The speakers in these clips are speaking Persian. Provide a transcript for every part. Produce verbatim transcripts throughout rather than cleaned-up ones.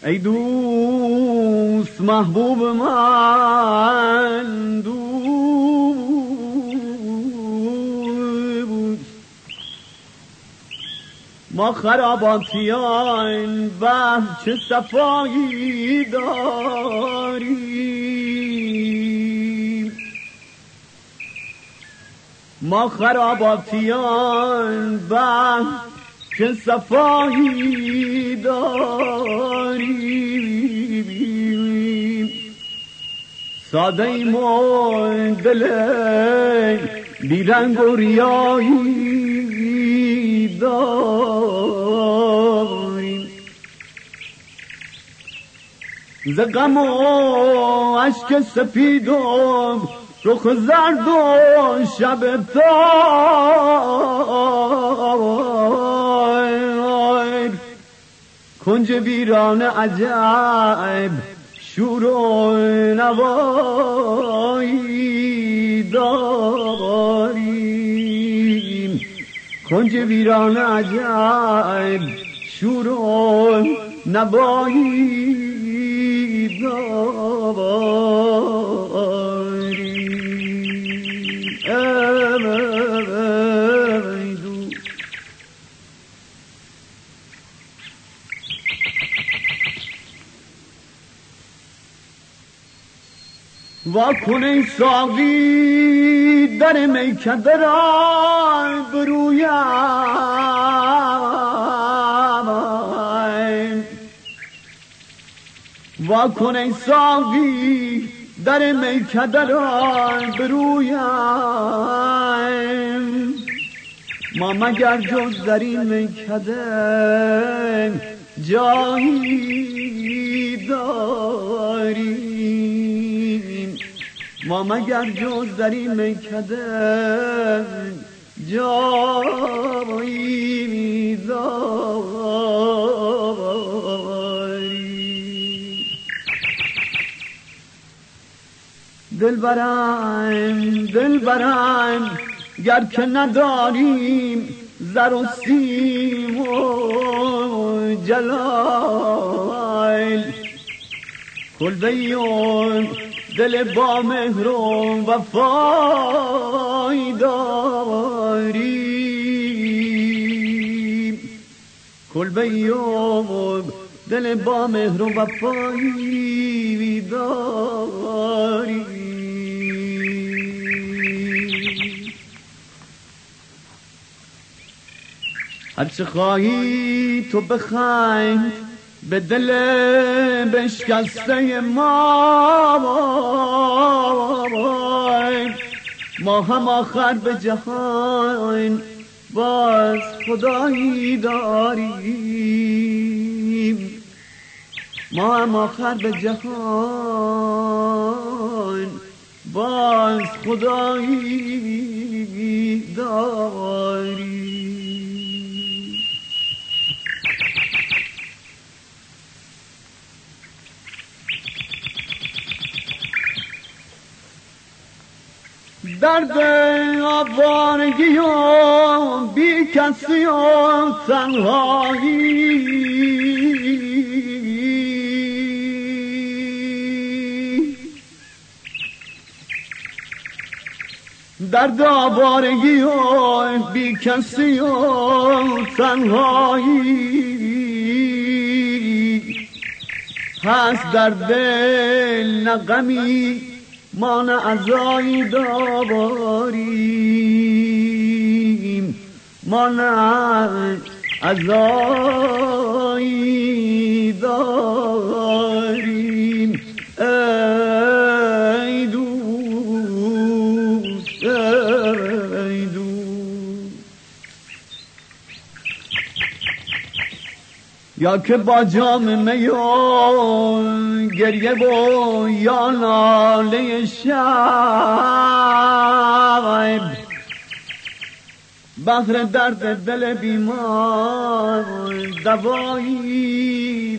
ای دوست محبوب من دوست، ما خراباتیان بحر چه صفایی داریم، ما خراباتیان بحر چه صفایی داریم، ساده ایم و دل بیرنگ و ریایی داریم، ز غم و اشک سپید و رخ زرد و شب تار، کنج ویران عجب شور و نوایی داریم، کنج ویران عجب شور و نوایی داریم. وا کن ای ساقی در میکده را برویم، وا کن ای ساقی در میکده را برویم، ما مگر جز در این میکده جایی داریم، ما مگر جز در این میکده جایی داریم. دلبرم دلبرم گر که نداریم زر و سیم و جلال، کلبه‌ای و دل با مهر و وفایی داریم، کلبه‌ای و دل با مهر و وفایی داریم. هرچه خواهی تو بخند به دل بشکسته ما، ما هم آخر به جهان باز خدایی داریم، ما هم آخر به جهان باز خدایی داریم. درد آوارگی و بی کسی و تنهایی، درد آوارگی و بی کسی و تنهایی، هست در دل نه غمی ما نه عزایی داریم، ما نه عزایی داریم. ای دوست ای دوست، یا که با جام می و گریه و یا ناله شب، بحر درد دل بیمار دوایی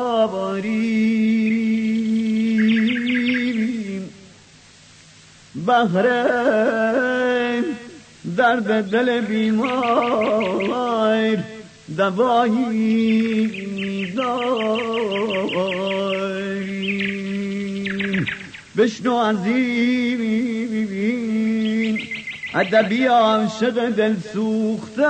داریم، بحر درد دل بیمار دوایی داریم. بشنو از این ادبی عاشق دل سوخته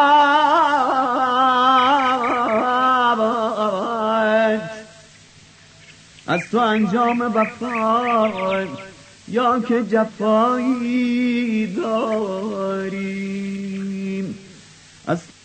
از تو انجام وفا یا که جفایی داریم. از